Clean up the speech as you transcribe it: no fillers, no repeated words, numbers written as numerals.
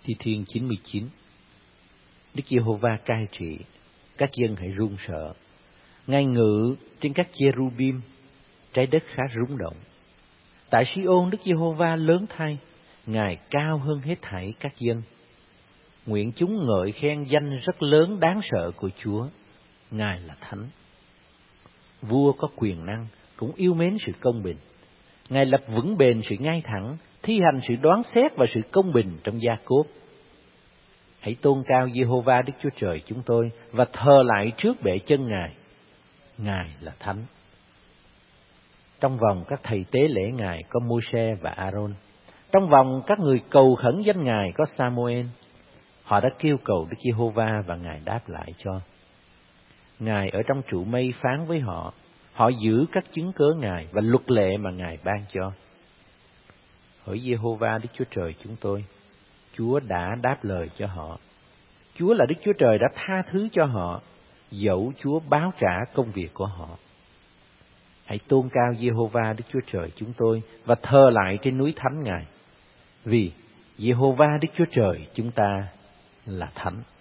Thi Thiên 99. Đức Giê-hô-va cai trị, các dân hãy run sợ. Ngài ngự trên các cherubim, trái đất khá rung động. Tại Si-ôn, Đức Giê-hô-va lớn thay, Ngài cao hơn hết thảy các dân. Nguyện chúng ngợi khen danh rất lớn đáng sợ của Chúa, Ngài là Thánh. Vua có quyền năng, cũng yêu mến sự công bình. Ngài lập vững bền sự ngay thẳng, thi hành sự đoán xét và sự công bình trong Gia-cốp. Hãy tôn cao Giê-hô-va Đức Chúa Trời chúng tôi và thờ lại trước bệ chân Ngài. Ngài là Thánh. Trong vòng các thầy tế lễ Ngài có Môi-se và A-rôn. Trong vòng các người cầu khẩn danh Ngài có Sa-mô-ên. Họ đã kêu cầu Đức Giê-hô-va và Ngài đáp lại cho. Ngài ở trong trụ mây phán với họ. Họ giữ các chứng cớ Ngài và luật lệ mà Ngài ban cho. Hỡi Giê-hô-va Đức Chúa Trời chúng tôi, Chúa đã đáp lời cho họ. Chúa là Đức Chúa Trời đã tha thứ cho họ, dẫu Chúa báo trả công việc của họ. Hãy tôn cao Giê-hô-va Đức Chúa Trời chúng tôi và thờ lại trên núi thánh Ngài. Vì Giê-hô-va Đức Chúa Trời chúng ta là Thánh.